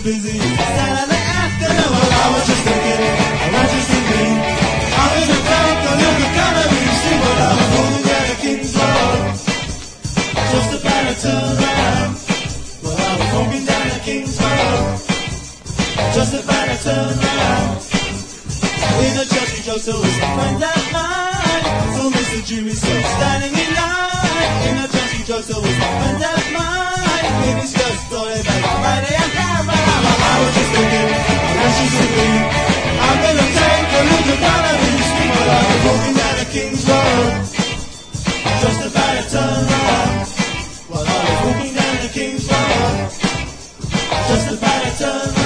busy. Saturday afternoon, well, I was just thinking, I was just thinking. I'm in a bank, a little gallery, see what I was holding down the King's Road. Just about to turn around. Well, I was walking down the King's Road. Just about to turn around. In a church, Joseph was a friend of mine. So Mr. Jimmy said, standing in line. In a church, Joseph was a friend of mine. In his skirt, story about Friday and Friday. I was just thinking, I was just thinking. I'm gonna take a look at one of these people. I was walking down the King's Road. Just about to turn around. While I was walking down the King's Road. Just about to turn around.